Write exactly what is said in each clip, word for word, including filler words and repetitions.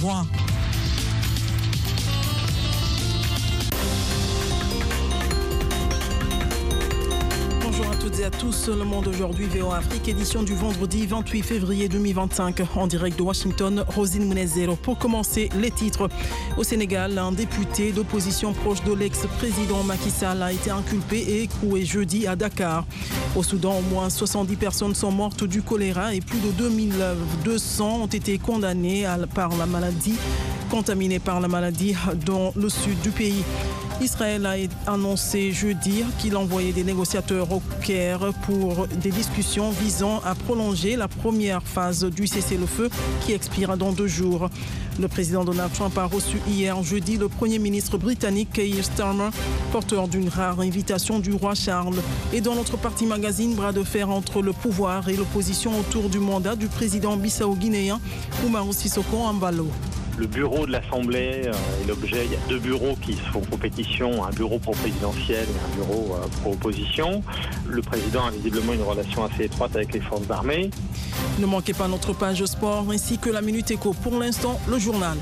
revoir. Bonjour à toutes et à tous, Le Monde aujourd'hui, V O A Afrique, édition du vendredi vingt-huit février deux mille vingt-cinq, en direct de Washington, Rosine Mounezero. Pour commencer, les titres. Au Sénégal, un député d'opposition proche de l'ex-président Macky Sall a été inculpé et écroué jeudi à Dakar. Au Soudan, au moins soixante-dix personnes sont mortes du choléra et plus de deux mille deux cents ont été condamnées par la maladie, contaminées par la maladie dans le sud du pays. Israël a annoncé jeudi qu'il envoyait des négociateurs au Caire pour des discussions visant à prolonger la première phase du cessez-le-feu qui expire dans deux jours. Le président Donald Trump a reçu hier jeudi le Premier ministre britannique Keir Starmer, porteur d'une rare invitation du roi Charles. Et dans notre partie magazine, bras de fer entre le pouvoir et l'opposition autour du mandat du président bissau-guinéen Umaro Sissoko Embalo. Le bureau de l'Assemblée euh, est l'objet, il y a deux bureaux qui font compétition, un bureau pro-présidentiel et un bureau euh, pro-opposition. Le président a visiblement une relation assez étroite avec les forces armées. Ne manquez pas notre page sport ainsi que la Minute Éco. Pour l'instant, le journal.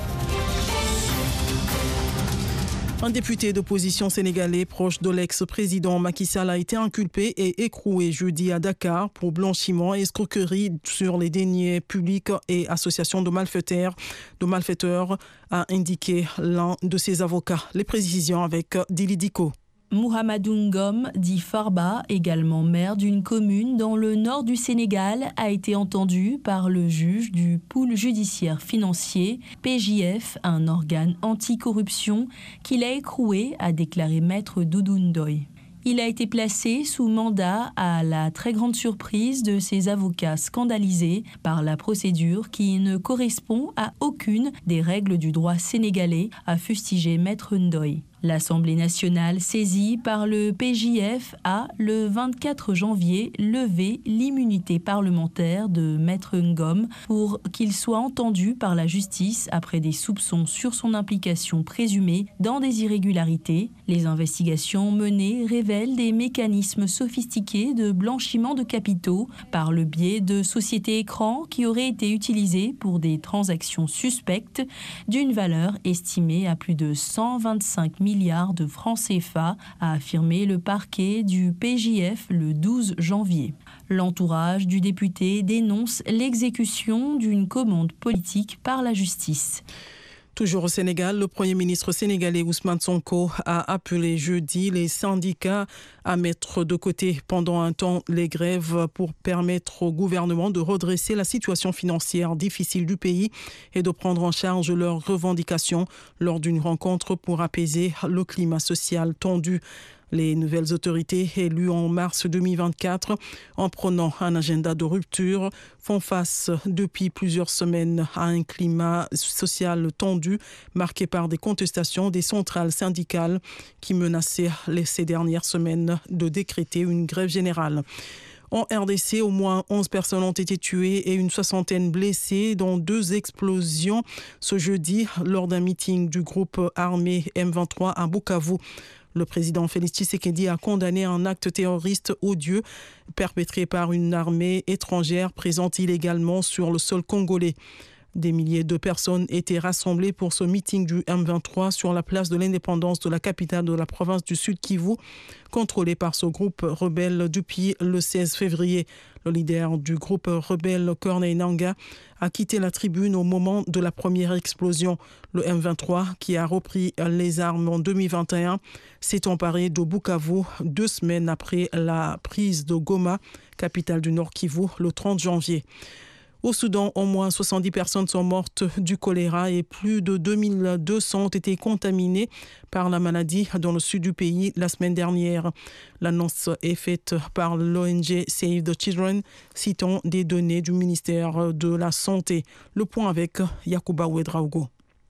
Un député d'opposition sénégalais proche de l'ex-président Macky Sall a été inculpé et écroué jeudi à Dakar pour blanchiment et escroquerie sur les deniers publics et association de malfaiteurs, de malfaiteurs, a indiqué l'un de ses avocats. Les précisions avec Dili Diko. Mouhamadou Ngom, dit Farba, également maire d'une commune dans le nord du Sénégal, a été entendu par le juge du pôle judiciaire financier, P J F, un organe anticorruption, qu'il a écroué, a déclaré maître Doudou Ndoye. Il a été placé sous mandat à la très grande surprise de ses avocats scandalisés par la procédure qui ne correspond à aucune des règles du droit sénégalais, a fustigé maître Ndoye. L'Assemblée nationale, saisie par le P J F, a, le vingt-quatre janvier, levé l'immunité parlementaire de maître Ngom pour qu'il soit entendu par la justice après des soupçons sur son implication présumée dans des irrégularités. Les investigations menées révèlent des mécanismes sophistiqués de blanchiment de capitaux par le biais de sociétés écrans qui auraient été utilisées pour des transactions suspectes d'une valeur estimée à plus de cent vingt-cinq milliards de francs C F A, a affirmé le parquet du P J F le douze janvier. L'entourage du député dénonce l'exécution d'une commande politique par la justice. Toujours au Sénégal, le Premier ministre sénégalais Ousmane Sonko a appelé jeudi les syndicats à mettre de côté pendant un temps les grèves pour permettre au gouvernement de redresser la situation financière difficile du pays et de prendre en charge leurs revendications lors d'une rencontre pour apaiser le climat social tendu. Les nouvelles autorités élues en mars deux mille vingt-quatre, en prenant un agenda de rupture, font face depuis plusieurs semaines à un climat social tendu marqué par des contestations des centrales syndicales qui menaçaient ces dernières semaines de décréter une grève générale. En R D C, au moins onze personnes ont été tuées et une soixantaine blessées dans deux explosions ce jeudi lors d'un meeting du groupe armé M vingt-trois à Bukavu. Le président Félix Tshisekedi a condamné un acte terroriste odieux perpétré par une armée étrangère présente illégalement sur le sol congolais. Des milliers de personnes étaient rassemblées pour ce meeting du M vingt-trois sur la place de l'indépendance de la capitale de la province du Sud Kivu, contrôlée par ce groupe rebelle depuis le seize février. Le leader du groupe rebelle Corneille Nangaa a quitté la tribune au moment de la première explosion. Le M vingt-trois, qui a repris les armes en deux mille vingt et un, s'est emparé de Bukavu deux semaines après la prise de Goma, capitale du Nord Kivu, le trente janvier. Au Soudan, au moins soixante-dix personnes sont mortes du choléra et plus de deux mille deux cents ont été contaminées par la maladie dans le sud du pays la semaine dernière. L'annonce est faite par l'O N G Save the Children, citant des données du ministère de la Santé. Le point avec Yacouba Ouedraogo.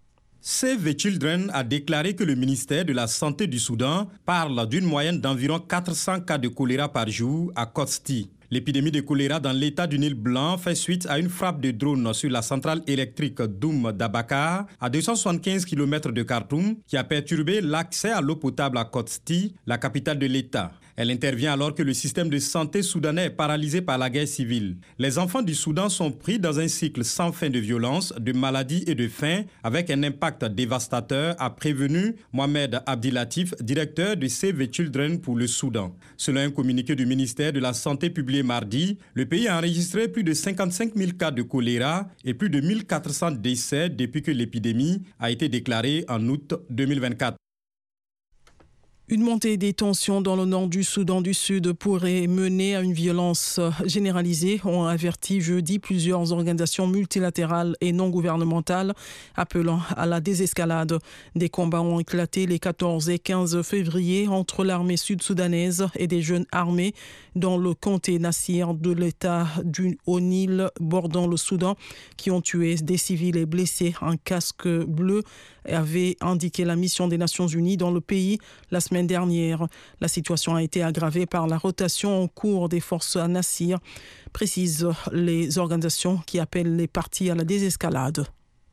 Save the Children a déclaré que le ministère de la Santé du Soudan parle d'une moyenne d'environ quatre cents cas de choléra par jour à Kosti. L'épidémie de choléra dans l'état du Nil Blanc fait suite à une frappe de drone sur la centrale électrique Doum d'Abakar, à deux cent soixante-quinze kilomètres de Khartoum, qui a perturbé l'accès à l'eau potable à Kosti, la capitale de l'État. Elle intervient alors que le système de santé soudanais est paralysé par la guerre civile. Les enfants du Soudan sont pris dans un cycle sans fin de violence, de maladies et de faim, avec un impact dévastateur, a prévenu Mohamed Abdilatif, directeur de Save the Children pour le Soudan. Selon un communiqué du ministère de la Santé publié mardi, le pays a enregistré plus de cinquante-cinq mille cas de choléra et plus de mille quatre cents décès depuis que l'épidémie a été déclarée en août deux mille vingt-quatre. Une montée des tensions dans le nord du Soudan du Sud pourrait mener à une violence généralisée, ont averti jeudi plusieurs organisations multilatérales et non gouvernementales appelant à la désescalade. Des combats ont éclaté les quatorze et quinze février entre l'armée sud-soudanaise et des jeunes armés dans le comté Nassir de l'État du Haut-Nil bordant le Soudan, qui ont tué des civils et blessé un casque bleu, avait indiqué la mission des Nations Unies dans le pays la semaine dernière. La situation a été aggravée par la rotation en cours des forces à Nassir, précisent les organisations qui appellent les parties à la désescalade.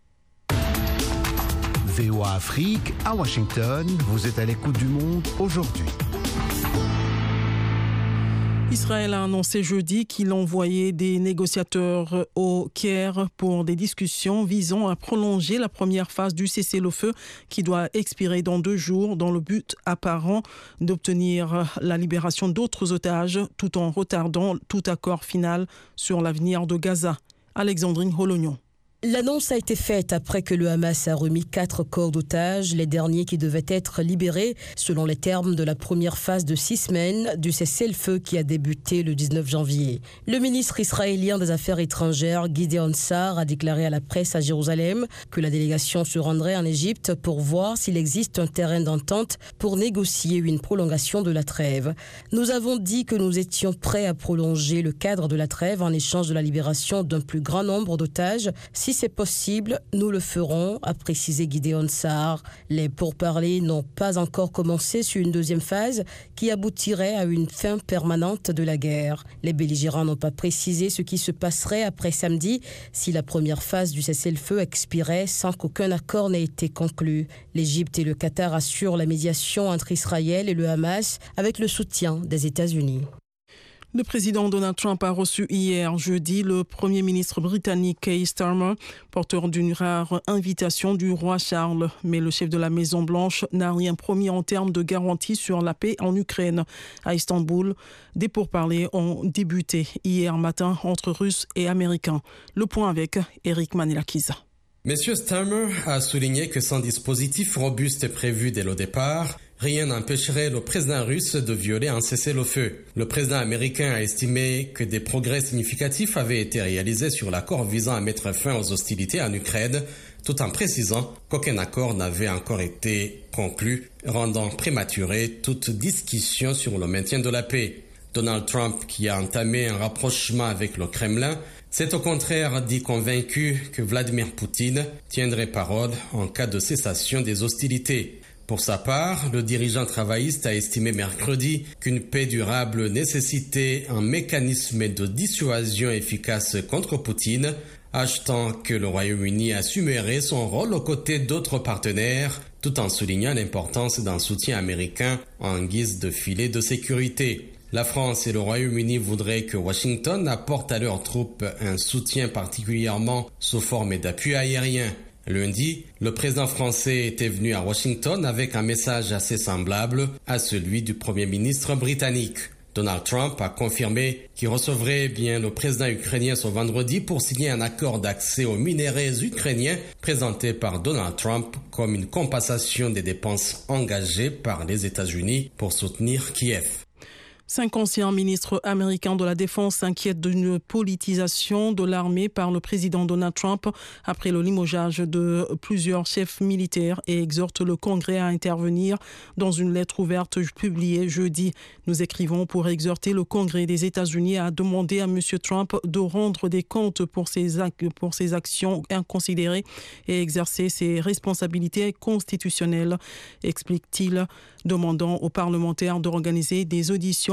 V O A Afrique, à Washington, vous êtes à l'écoute du monde aujourd'hui. Israël a annoncé jeudi qu'il envoyait des négociateurs au Caire pour des discussions visant à prolonger la première phase du cessez-le-feu qui doit expirer dans deux jours dans le but apparent d'obtenir la libération d'autres otages tout en retardant tout accord final sur l'avenir de Gaza. Alexandrine Holognon. L'annonce a été faite après que le Hamas a remis quatre corps d'otages, les derniers qui devaient être libérés selon les termes de la première phase de six semaines du cessez-le-feu qui a débuté le dix-neuf janvier. Le ministre israélien des Affaires étrangères, Gideon Sa'ar, a déclaré à la presse à Jérusalem que la délégation se rendrait en Égypte pour voir s'il existe un terrain d'entente pour négocier une prolongation de la trêve. Nous avons dit que nous étions prêts à prolonger le cadre de la trêve en échange de la libération d'un plus grand nombre d'otages. Si c'est possible, nous le ferons, a précisé Gideon Sa'ar. Les pourparlers n'ont pas encore commencé sur une deuxième phase qui aboutirait à une fin permanente de la guerre. Les belligérants n'ont pas précisé ce qui se passerait après samedi si la première phase du cessez-le-feu expirait sans qu'aucun accord n'ait été conclu. L'Égypte et le Qatar assurent la médiation entre Israël et le Hamas avec le soutien des États-Unis. Le président Donald Trump a reçu hier jeudi le Premier ministre britannique Keir Starmer, porteur d'une rare invitation du roi Charles. Mais le chef de la Maison-Blanche n'a rien promis en termes de garantie sur la paix en Ukraine. À Istanbul, des pourparlers ont débuté hier matin entre Russes et Américains. Le point avec Eric Manilakiza. Monsieur Starmer a souligné que sans dispositif robuste prévu dès le départ, rien n'empêcherait le président russe de violer un cessez-le-feu. Le président américain a estimé que des progrès significatifs avaient été réalisés sur l'accord visant à mettre fin aux hostilités en Ukraine, tout en précisant qu'aucun accord n'avait encore été conclu, rendant prématurée toute discussion sur le maintien de la paix. Donald Trump, qui a entamé un rapprochement avec le Kremlin, s'est au contraire dit convaincu que Vladimir Poutine tiendrait parole en cas de cessation des hostilités. Pour sa part, le dirigeant travailliste a estimé mercredi qu'une paix durable nécessitait un mécanisme de dissuasion efficace contre Poutine, ajoutant que le Royaume-Uni assumerait son rôle aux côtés d'autres partenaires, tout en soulignant l'importance d'un soutien américain en guise de filet de sécurité. La France et le Royaume-Uni voudraient que Washington apporte à leurs troupes un soutien particulièrement sous forme d'appui aérien. Lundi, le président français était venu à Washington avec un message assez semblable à celui du Premier ministre britannique. Donald Trump a confirmé qu'il recevrait bien le président ukrainien ce vendredi pour signer un accord d'accès aux minéraux ukrainiens présenté par Donald Trump comme une compensation des dépenses engagées par les États-Unis pour soutenir Kiev. Cinq anciens ministres américains de la Défense s'inquiètent d'une politisation de l'armée par le président Donald Trump après le limogeage de plusieurs chefs militaires et exhortent le Congrès à intervenir dans une lettre ouverte publiée jeudi. Nous écrivons pour exhorter le Congrès des États-Unis à demander à M. Trump de rendre des comptes pour ses, ac- pour ses actions inconsidérées et exercer ses responsabilités constitutionnelles, explique-t-il, demandant aux parlementaires d'organiser des auditions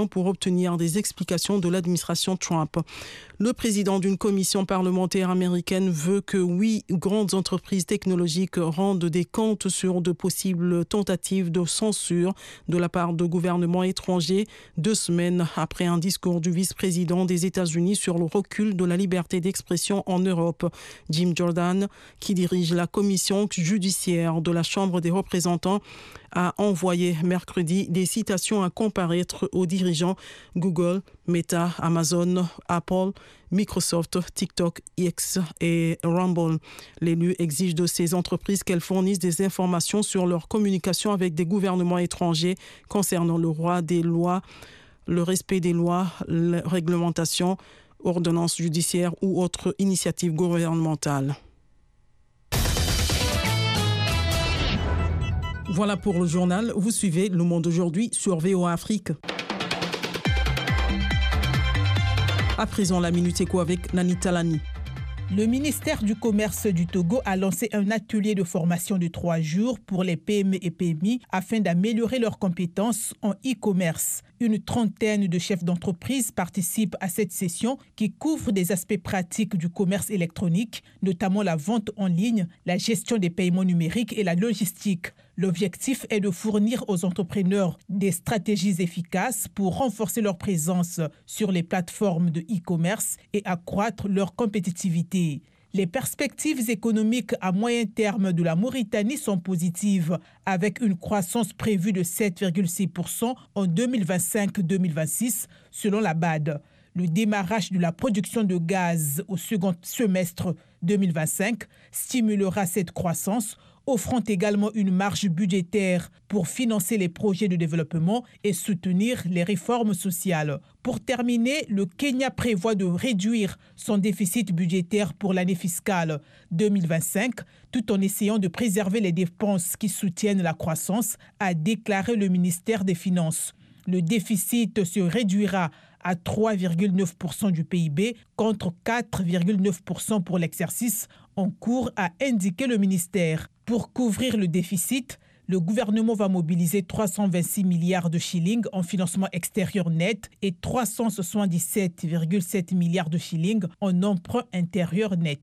commission pour obtenir des explications de l'administration Trump. Le président d'une commission parlementaire américaine veut que huit grandes entreprises technologiques rendent des comptes sur de possibles tentatives de censure de la part de gouvernements étrangers, deux semaines après un discours du vice-président des États-Unis sur le recul de la liberté d'expression en Europe. Jim Jordan, qui dirige la commission judiciaire de la Chambre des représentants, a envoyé mercredi des citations à comparaître aux dirigeants Google, Meta, Amazon, Apple, Microsoft, TikTok, X et Rumble. L'élu exige de ces entreprises qu'elles fournissent des informations sur leur communication avec des gouvernements étrangers concernant le droit des lois, le respect des lois, la réglementation, ordonnances judiciaires ou autres initiatives gouvernementales. Voilà pour le journal. Vous suivez Le Monde aujourd'hui sur V O A Afrique. À présent, la Minute Éco avec Nani Talani. Le ministère du Commerce du Togo a lancé un atelier de formation de trois jours pour les P M E et P M I afin d'améliorer leurs compétences en e-commerce. Une trentaine de chefs d'entreprise participent à cette session qui couvre des aspects pratiques du commerce électronique, notamment la vente en ligne, la gestion des paiements numériques et la logistique. L'objectif est de fournir aux entrepreneurs des stratégies efficaces pour renforcer leur présence sur les plateformes de e-commerce et accroître leur compétitivité. Les perspectives économiques à moyen terme de la Mauritanie sont positives, avec une croissance prévue de sept virgule six pour cent en deux mille vingt-cinq deux mille vingt-six, selon la B A D. Le démarrage de la production de gaz au second semestre deux mille vingt-cinq stimulera cette croissance, offrant également une marge budgétaire pour financer les projets de développement et soutenir les réformes sociales. Pour terminer, le Kenya prévoit de réduire son déficit budgétaire pour l'année fiscale deux mille vingt-cinq, tout en essayant de préserver les dépenses qui soutiennent la croissance, a déclaré le ministère des Finances. Le déficit se réduira à trois virgule neuf pour cent du P I B contre quatre virgule neuf pour cent pour l'exercice en cours, a indiqué le ministère. Pour couvrir le déficit, le gouvernement va mobiliser trois cent vingt-six milliards de shillings en financement extérieur net et trois cent soixante-dix-sept virgule sept milliards de shillings en emprunt intérieur net.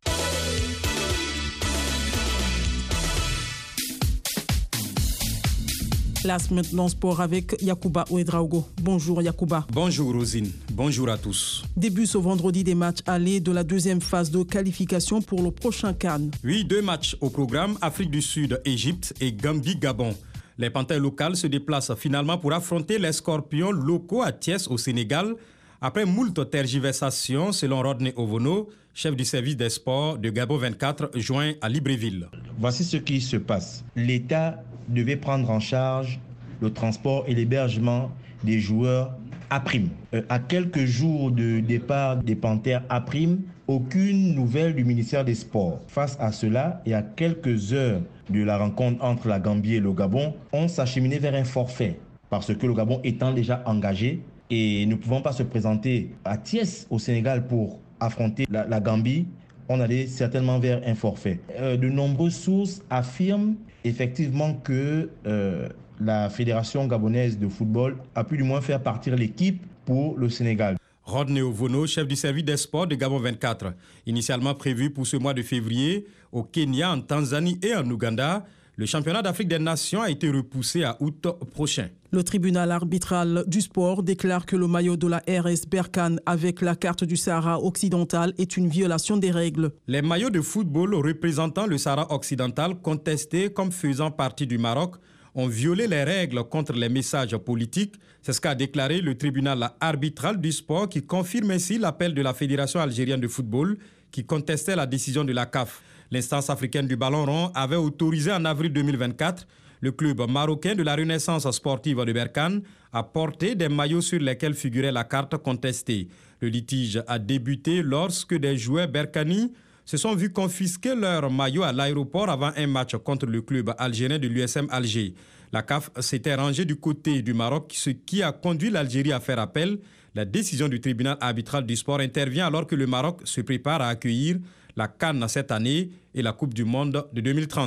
Place maintenant sport avec Yacouba Ouedraogo. Bonjour Yacouba. Bonjour Rosine, bonjour à tous. Début ce vendredi des matchs allés de la deuxième phase de qualification pour le prochain CAN. Oui, deux matchs au programme, Afrique du Sud, Égypte et Gambie-Gabon. Les Panthères locales se déplacent finalement pour affronter les Scorpions locaux à Thiès au Sénégal. Après moult tergiversations, selon Rodney Ovono, chef du service des sports de Gabon vingt-quatre, joint à Libreville. Voici ce qui se passe. L'État devait prendre en charge le transport et l'hébergement des joueurs à prime. Euh, à quelques jours de départ des Panthères à prime, aucune nouvelle du ministère des Sports. Face à cela, et à quelques heures de la rencontre entre la Gambie et le Gabon, on s'acheminait vers un forfait, parce que le Gabon étant déjà engagé, et ne pouvant pas se présenter à Thiès, au Sénégal, pour affronter la, la Gambie, on allait certainement vers un forfait. Euh, de nombreuses sources affirment effectivement que euh, la Fédération gabonaise de football a pu du moins faire partir l'équipe pour le Sénégal. Rodney Ovono, chef du service des sports de Gabon vingt-quatre. Initialement prévu pour ce mois de février, au Kenya, en Tanzanie et en Ouganda, le championnat d'Afrique des Nations a été repoussé à août prochain. Le tribunal arbitral du sport déclare que le maillot de la R S Berkane avec la carte du Sahara occidental est une violation des règles. Les maillots de football représentant le Sahara occidental, contestés comme faisant partie du Maroc, ont violé les règles contre les messages politiques. C'est ce qu'a déclaré le tribunal arbitral du sport qui confirme ainsi l'appel de la Fédération algérienne de football qui contestait la décision de la C A F. L'instance africaine du ballon rond avait autorisé en avril deux mille vingt-quatre le club marocain de la Renaissance sportive de Berkane à porter des maillots sur lesquels figurait la carte contestée. Le litige a débuté lorsque des joueurs berkani se sont vus confisquer leur maillot à l'aéroport avant un match contre le club algérien de l'U S M Alger. La C A F s'était rangée du côté du Maroc, ce qui a conduit l'Algérie à faire appel. La décision du tribunal arbitral du sport intervient alors que le Maroc se prépare à accueillir la CAN cette année et la Coupe du Monde de deux mille trente.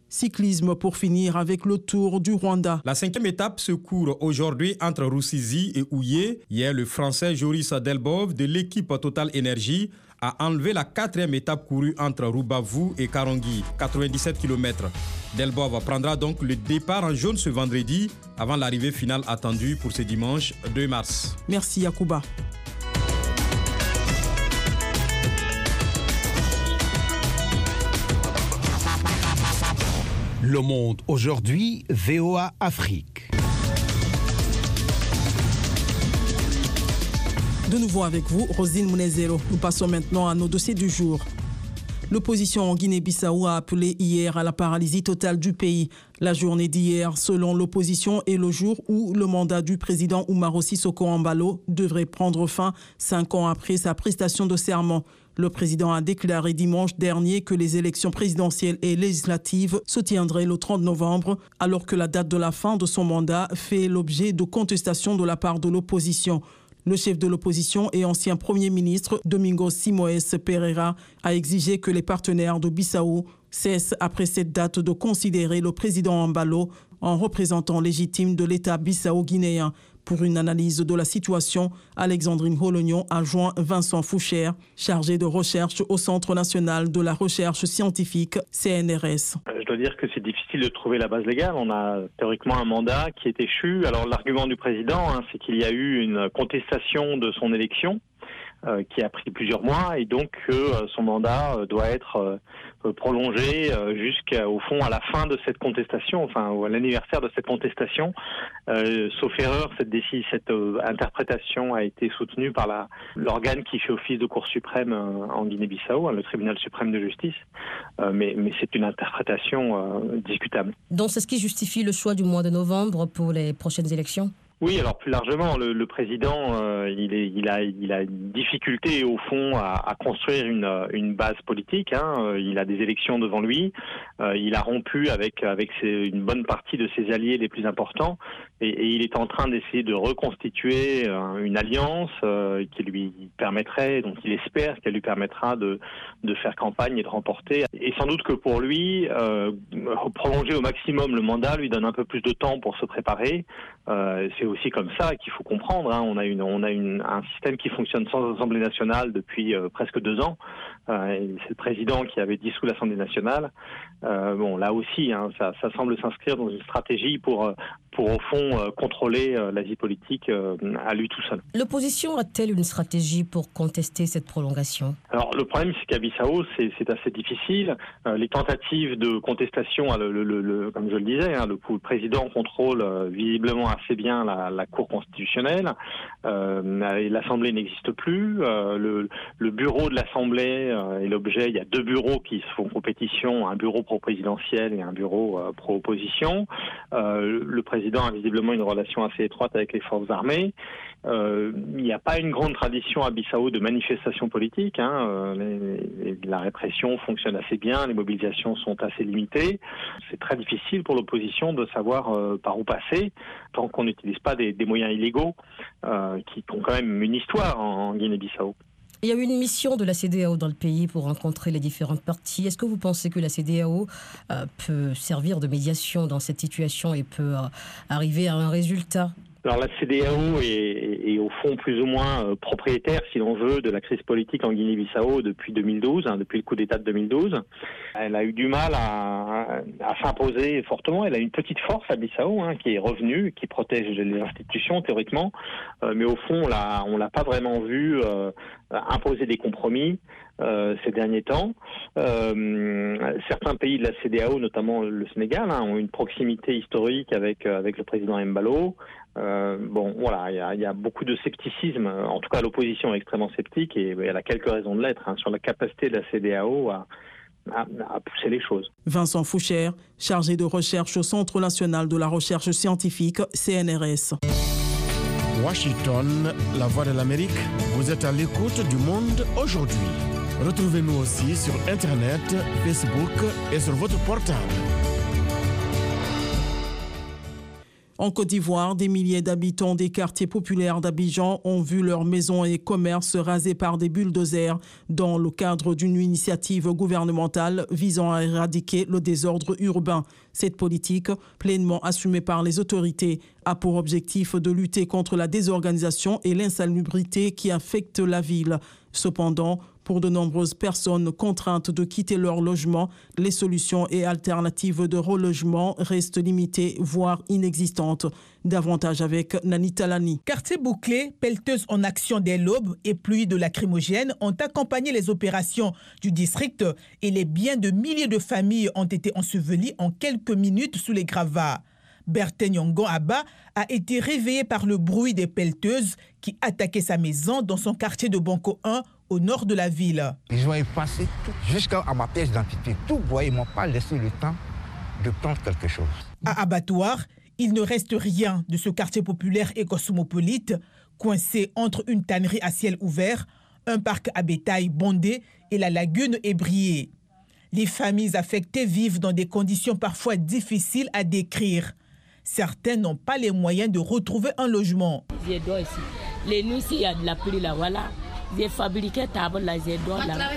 Cyclisme pour finir avec le Tour du Rwanda. La cinquième étape se court aujourd'hui entre Rusizi et Huye. Hier, le Français Joris Delbov de l'équipe Total Energy a enlevé la quatrième étape courue entre Rubavu et Karongi, quatre-vingt-dix-sept kilomètres. Delbov prendra donc le départ en jaune ce vendredi avant l'arrivée finale attendue pour ce dimanche deux mars. Merci Yacouba. Le Monde aujourd'hui, V O A Afrique. De nouveau avec vous, Rosine Mounezero. Nous passons maintenant à nos dossiers du jour. L'opposition en Guinée-Bissau a appelé hier à la paralysie totale du pays. La journée d'hier, selon l'opposition, est le jour où le mandat du président Umaro Sissoko Embalo devrait prendre fin cinq ans après sa prestation de serment. Le président a déclaré dimanche dernier que les élections présidentielles et législatives se tiendraient le trente novembre, alors que la date de la fin de son mandat fait l'objet de contestations de la part de l'opposition. Le chef de l'opposition et ancien Premier ministre, Domingos Simoes Pereira, a exigé que les partenaires de Bissau cessent après cette date de considérer le président Embalo en représentant légitime de l'État bissau-guinéen. Pour une analyse de la situation, Alexandrine Holognon a joint Vincent Fouchère, chargé de recherche au Centre national de la recherche scientifique, C N R S. Je dois dire que c'est difficile de trouver la base légale. On a théoriquement un mandat qui est échu. Alors l'argument du président, hein, c'est qu'il y a eu une contestation de son élection euh, qui a pris plusieurs mois et donc euh, son mandat euh, doit être euh, prolongé euh, jusqu'au fond à la fin de cette contestation, enfin à l'anniversaire de cette contestation. Euh, sauf erreur, cette, décision, cette euh, interprétation a été soutenue par la, l'organe qui fait office de Cour suprême euh, en Guinée-Bissau, hein, le tribunal suprême de justice, euh, mais, mais c'est une interprétation euh, discutable. Donc c'est ce qui justifie le choix du mois de novembre pour les prochaines élections ? Oui, alors plus largement, le, le président, euh, il, est, il a, il a une difficulté au fond à, à construire une, une base politique. Hein. Il a des élections devant lui. Euh, il a rompu avec, avec ses, une bonne partie de ses alliés les plus importants, et, et il est en train d'essayer de reconstituer euh, une alliance euh, qui lui permettrait, donc il espère qu'elle lui permettra de, de faire campagne et de remporter. Et sans doute que pour lui, euh, prolonger au maximum le mandat lui donne un peu plus de temps pour se préparer. Euh, c'est aussi comme ça qu'il faut comprendre. Hein. On a, une, on a une, un système qui fonctionne sans Assemblée nationale depuis euh, presque deux ans. Euh, et c'est le président qui avait dissous l'Assemblée nationale. Euh, bon, là aussi, hein, ça, ça semble s'inscrire dans une stratégie pour, pour au fond, euh, contrôler euh, la vie politique euh, à lui tout seul. L'opposition a-t-elle une stratégie pour contester cette prolongation ? Alors, le problème, c'est qu'à Bissau, c'est, c'est assez difficile. Euh, les tentatives de contestation, le, le, le, le, comme je le disais, hein, le, le président contrôle euh, visiblement assez bien la, la Cour constitutionnelle. Euh, L'Assemblée n'existe plus. Euh, le, le bureau de l'Assemblée euh, est l'objet. Il y a deux bureaux qui se font compétition, un bureau pro-présidentiel et un bureau euh, pro-opposition. Euh, le président a visiblement une relation assez étroite avec les forces armées. Euh, il n'y a pas une grande tradition à Bissau de manifestations politiques. Hein. Euh, les, les, la répression fonctionne assez bien, les mobilisations sont assez limitées. C'est très difficile pour l'opposition de savoir euh, par où passer tant qu'on n'utilise pas des, des moyens illégaux euh, qui ont quand même une histoire en, en Guinée-Bissau. Il y a eu une mission de la C D A O dans le pays pour rencontrer les différentes parties. Est-ce que vous pensez que la C D A O euh, peut servir de médiation dans cette situation et peut euh, arriver à un résultat ? Alors la C D A O est, est, est au fond plus ou moins euh, propriétaire, si l'on veut, de la crise politique en Guinée-Bissau depuis deux mille douze, hein, depuis le coup d'État de deux mille douze. Elle a eu du mal à, à s'imposer fortement. Elle a une petite force à Bissau, hein, qui est revenue, qui protège les institutions théoriquement, euh, mais au fond, on l'a, on l'a pas vraiment vu euh, imposer des compromis euh, ces derniers temps. Euh, certains pays de la C D A O, notamment le Sénégal, hein, ont une proximité historique avec avec le président Embalo. Euh, bon, voilà, il y a, y a beaucoup de scepticisme. En tout cas, l'opposition est extrêmement sceptique et elle a quelques raisons de l'être, hein, sur la capacité de la C D A O à, à, à pousser les choses. Vincent Fouchère, chargé de recherche au Centre national de la recherche scientifique, C N R S. Washington, la voix de l'Amérique, vous êtes à l'écoute du Monde aujourd'hui. Retrouvez-nous aussi sur Internet, Facebook et sur votre portable. En Côte d'Ivoire, des milliers d'habitants des quartiers populaires d'Abidjan ont vu leurs maisons et commerces rasés par des bulldozers dans le cadre d'une initiative gouvernementale visant à éradiquer le désordre urbain. Cette politique, pleinement assumée par les autorités, a pour objectif de lutter contre la désorganisation et l'insalubrité qui affectent la ville. Cependant, pour de nombreuses personnes contraintes de quitter leur logement, les solutions et alternatives de relogement restent limitées, voire inexistantes. Davantage avec Nani Talani. Quartier bouclé, pelleteuse en action dès l'aube et pluie de lacrymogènes ont accompagné les opérations du district et les biens de milliers de familles ont été ensevelis en quelques minutes sous les gravats. Bertin Nyongon Abba a été réveillé par le bruit des pelleteuses qui attaquaient sa maison dans son quartier de Banco un au nord de la ville. Ils ont effacé tout jusqu'à ma pièce d'identité. Tout, vous voyez, ils ne m'ont pas laissé le temps de prendre quelque chose. À Abattoir, il ne reste rien de ce quartier populaire et cosmopolite, coincé entre une tannerie à ciel ouvert, un parc à bétail bondé et la lagune ébriée. Les familles affectées vivent dans des conditions parfois difficiles à décrire. Certains n'ont pas les moyens de retrouver un logement. J'ai d'eau ici. Les nuits, s'il y a de la pluie là, voilà. J'ai fabriqué table là, j'ai d'eau là.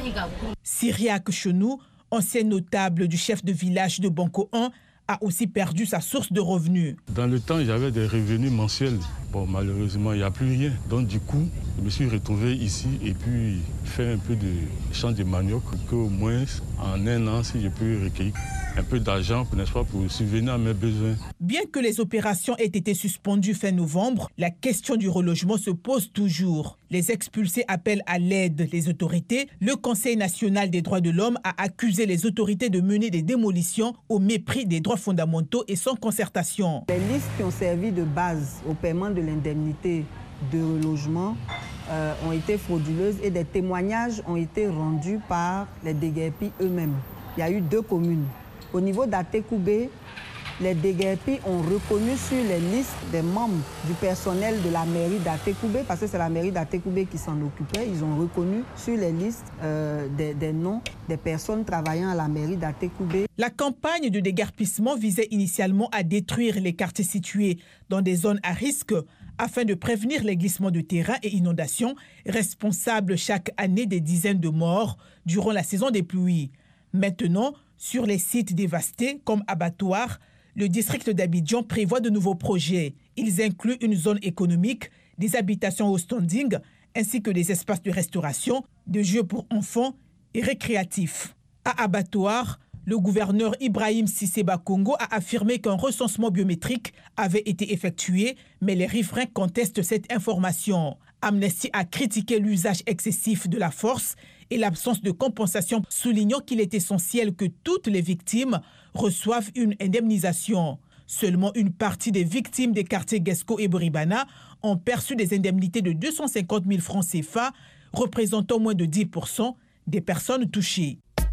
Syriac Chenou, ancien notable du chef de village de Banco un, a aussi perdu sa source de revenus. Dans le temps, j'avais des revenus mensuels. Bon, malheureusement, il n'y a plus rien. Donc, du coup, je me suis retrouvé ici et puis fait un peu de champ de manioc, qu'au moins, en un an, si je peux recueillir un peu d'argent, n'est-ce pas, pour subvenir à mes besoins. Bien que les opérations aient été suspendues fin novembre, la question du relogement se pose toujours. Les expulsés appellent à l'aide les autorités. Le Conseil national des droits de l'homme a accusé les autorités de mener des démolitions au mépris des droits fondamentaux et sans concertation. Les listes qui ont servi de base au paiement de l'indemnité de relogement euh, ont été frauduleuses et des témoignages ont été rendus par les déguerpis eux-mêmes. Il y a eu deux communes. Au niveau d'Atekoubé, les déguerpis ont reconnu sur les listes des membres du personnel de la mairie d'Atekoubé, parce que c'est la mairie d'Atekoubé qui s'en occupait, ils ont reconnu sur les listes euh, des, des noms des personnes travaillant à la mairie d'Atekoubé. La campagne de déguerpissement visait initialement à détruire les quartiers situés dans des zones à risque afin de prévenir les glissements de terrain et inondations, responsables chaque année des dizaines de morts durant la saison des pluies. Maintenant, sur les sites dévastés comme Abattoir, le district d'Abidjan prévoit de nouveaux projets. Ils incluent une zone économique, des habitations au standing, ainsi que des espaces de restauration, de jeux pour enfants et récréatifs. À Abattoir, le gouverneur Ibrahim Cissé Bakongo a affirmé qu'un recensement biométrique avait été effectué, mais les riverains contestent cette information. Amnesty a critiqué l'usage excessif de la force et l'absence de compensation, soulignant qu'il est essentiel que toutes les victimes reçoivent une indemnisation. Seulement une partie des victimes des quartiers Guesco et Boribana ont perçu des indemnités de deux cent cinquante mille francs C F A, représentant moins de dix pour cent des personnes touchées.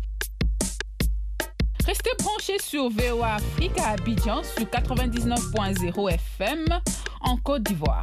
Restez branchés sur V O A Afrique à Abidjan sur quatre-vingt-dix-neuf point zéro F M en Côte d'Ivoire.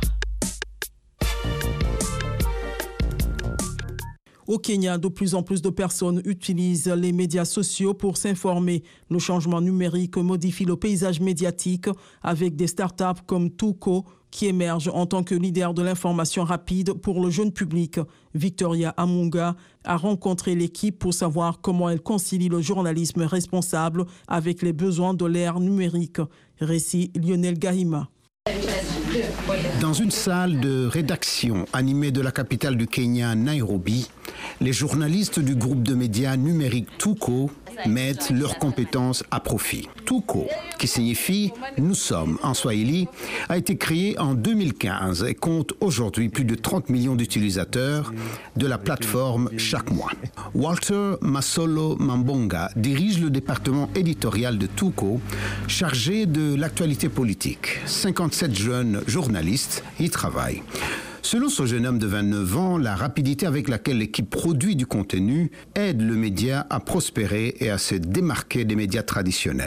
Au Kenya, de plus en plus de personnes utilisent les médias sociaux pour s'informer. Le changement numérique modifie le paysage médiatique avec des startups comme Tuko qui émergent en tant que leader de l'information rapide pour le jeune public. Victoria Amunga a rencontré l'équipe pour savoir comment elle concilie le journalisme responsable avec les besoins de l'ère numérique. Récit Lionel Gahima. Dans une salle de rédaction animée de la capitale du Kenya, Nairobi, les journalistes du groupe de médias numériques Tuko mettent leurs compétences à profit. Tuko, qui signifie « nous sommes » en swahili, a été créé en deux mille quinze et compte aujourd'hui plus de trente millions d'utilisateurs de la plateforme chaque mois. Walter Masolo Mambonga dirige le département éditorial de Tuko, chargé de l'actualité politique. cinquante-sept jeunes journalistes y travaillent. Selon ce jeune homme de vingt-neuf ans, la rapidité avec laquelle l'équipe produit du contenu aide le média à prospérer et à se démarquer des médias traditionnels.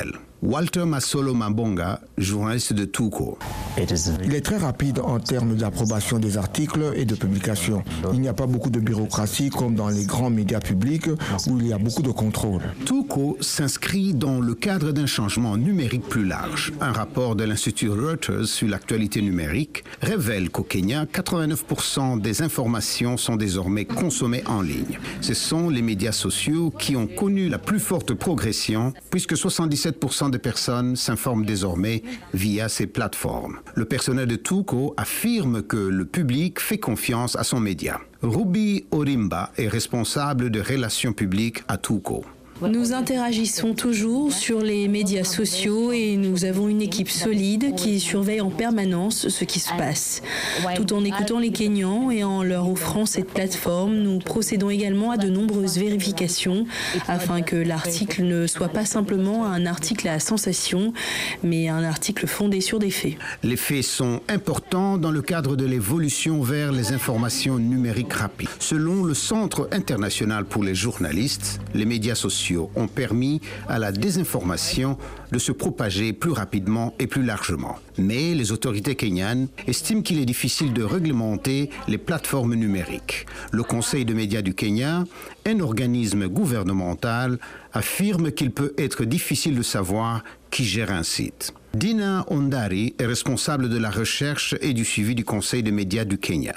Walter Masolo Mambonga, journaliste de Tuko. Il est très rapide en termes d'approbation des articles et de publication. Il n'y a pas beaucoup de bureaucratie comme dans les grands médias publics où il y a beaucoup de contrôle. Tuko s'inscrit dans le cadre d'un changement numérique plus large. Un rapport de l'Institut Reuters sur l'actualité numérique révèle qu'au Kenya, quatre-vingt-neuf pour cent des informations sont désormais consommées en ligne. Ce sont les médias sociaux qui ont connu la plus forte progression puisque soixante-dix-sept pour cent des personnes s'informent désormais via ces plateformes. Le personnel de Tuko affirme que le public fait confiance à son média. Ruby Orimba est responsable de relations publiques à Tuko. Nous interagissons toujours sur les médias sociaux et nous avons une équipe solide qui surveille en permanence ce qui se passe. Tout en écoutant les Kenyans et en leur offrant cette plateforme, nous procédons également à de nombreuses vérifications afin que l'article ne soit pas simplement un article à sensation, mais un article fondé sur des faits. Les faits sont importants dans le cadre de l'évolution vers les informations numériques rapides. Selon le Centre international pour les journalistes, les médias sociaux ont permis à la désinformation de se propager plus rapidement et plus largement. Mais les autorités kenyanes estiment qu'il est difficile de réglementer les plateformes numériques. Le Conseil de médias du Kenya, un organisme gouvernemental, affirme qu'il peut être difficile de savoir qui gère un site. Dina Ondari est responsable de la recherche et du suivi du Conseil des médias du Kenya.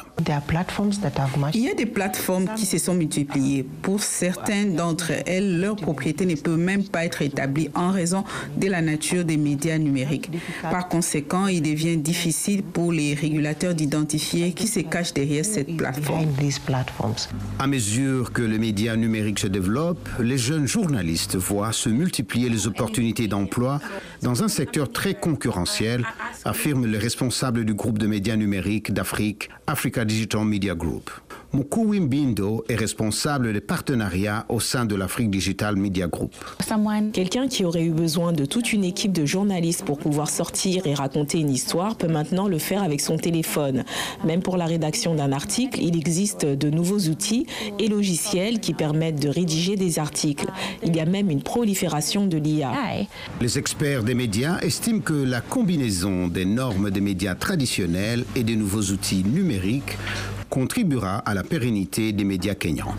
Il y a des plateformes qui se sont multipliées. Pour certaines d'entre elles, leur propriété ne peut même pas être établie en raison de la nature des médias numériques. Par conséquent, il devient difficile pour les régulateurs d'identifier qui se cache derrière cette plateforme. À mesure que les médias numériques se développent, les jeunes journalistes voient se multiplier les opportunités d'emploi dans un secteur très concurrentiel, affirme le responsable du groupe de médias numériques d'Afrique, Africa Digital Media Group. Mukuwi Mbindo est responsable des partenariats au sein de l'Afrique Digital Media Group. Quelqu'un qui aurait eu besoin de toute une équipe de journalistes pour pouvoir sortir et raconter une histoire peut maintenant le faire avec son téléphone. Même pour la rédaction d'un article, il existe de nouveaux outils et logiciels qui permettent de rédiger des articles. Il y a même une prolifération de l'I A. Les experts des médias estiment que la combinaison des normes des médias traditionnels et des nouveaux outils numériques contribuera à la pérennité des médias kenyans.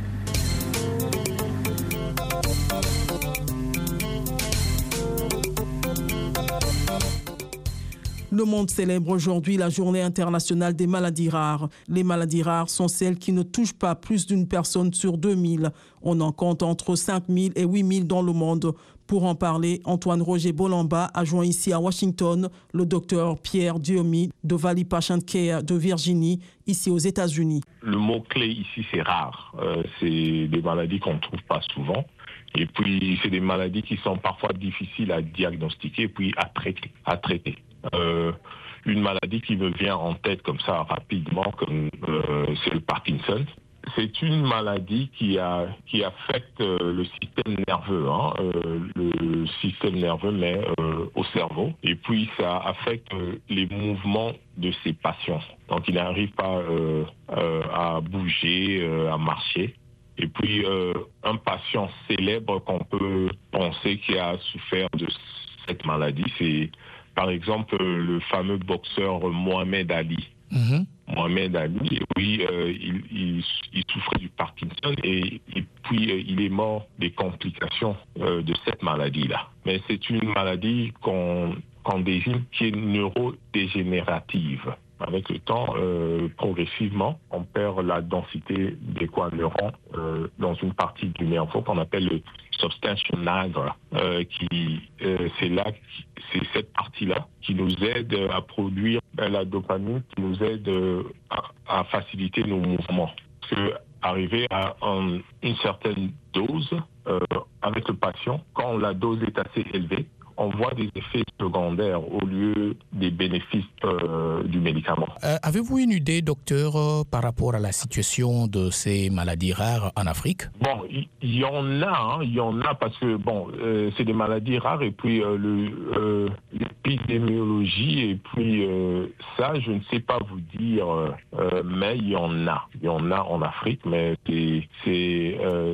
Le monde célèbre aujourd'hui la journée internationale des maladies rares. Les maladies rares sont celles qui ne touchent pas plus d'une personne sur deux mille. On en compte entre cinq mille et huit mille dans le monde. Pour en parler, Antoine Roger Bolamba a joint ici à Washington le docteur Pierre Diomi de Valley Patient Care de Virginie, ici aux États-Unis. Le mot-clé ici, c'est rare. Euh, c'est des maladies qu'on ne trouve pas souvent. Et puis, c'est des maladies qui sont parfois difficiles à diagnostiquer puis à traiter. À traiter. Euh, une maladie qui me vient en tête comme ça rapidement, comme euh, c'est le Parkinson. C'est une maladie qui, a, qui affecte euh, le système nerveux, hein, euh, le système nerveux, mais euh, au cerveau. Et puis, ça affecte euh, les mouvements de ses patients. Donc, il n'arrive pas euh, euh, à bouger, euh, à marcher. Et puis, euh, un patient célèbre qu'on peut penser qui a souffert de cette maladie, c'est par exemple le fameux boxeur Mohamed Ali. Mm-hmm. Mohamed Ali, oui, euh, il, il, il souffrait du Parkinson et, et puis euh, il est mort des complications euh, de cette maladie-là. Mais c'est une maladie qu'on, qu'on désigne qui est neurodégénérative. Avec le temps, euh, progressivement, on perd la densité des coagulants euh, dans une partie du nerf qu'on appelle le substantia nigra, euh, qui euh, c'est là, c'est cette partie-là qui nous aide à produire la dopamine, qui nous aide à, à faciliter nos mouvements. Parce que arriver à un, une certaine dose euh, avec le patient, quand la dose est assez élevée, on voit des effets secondaires au lieu des bénéfices euh, du médicament. Euh, avez-vous une idée, docteur, euh, par rapport à la situation de ces maladies rares en Afrique? Bon, il y, y en a, il hein, y en a parce que bon, euh, c'est des maladies rares et puis euh, le, euh, l'épidémiologie et puis euh, ça, je ne sais pas vous dire, euh, mais il y en a, il y en a en Afrique, mais c'est, c'est euh,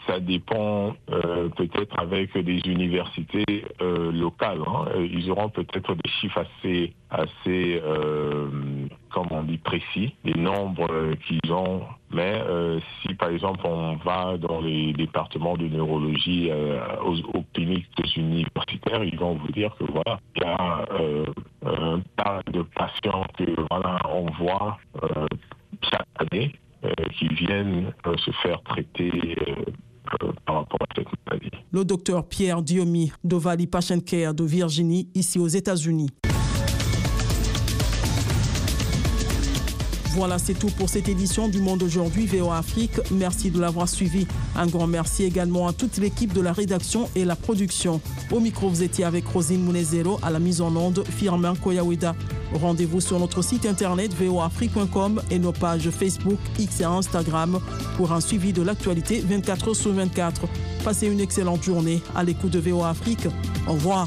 ça dépend euh, peut-être avec des universités euh, locales. Hein. Ils auront peut-être des chiffres assez, assez euh, comment on dit, précis, les nombres euh, qu'ils ont. Mais euh, si par exemple on va dans les départements de neurologie euh, aux, aux cliniques universitaires, ils vont vous dire que voilà, il y a euh, un tas de patients que voilà on voit euh, chaque année euh, qui viennent euh, se faire traiter euh, euh, par rapport à cette maladie. Le docteur Pierre Diomi d'Ovali Patient Care de Virginie, ici aux États-Unis. Voilà, c'est tout pour cette édition du Monde aujourd'hui V O A Afrique. Merci de l'avoir suivi. Un grand merci également à toute l'équipe de la rédaction et la production. Au micro, vous étiez avec Rosine Mounezero, à la mise en onde, Firmin Koyaweda. Rendez-vous sur notre site internet v o afrique point com et nos pages Facebook, X et Instagram pour un suivi de l'actualité vingt-quatre heures sur vingt-quatre. Passez une excellente journée à l'écoute de V O A Afrique. Au revoir.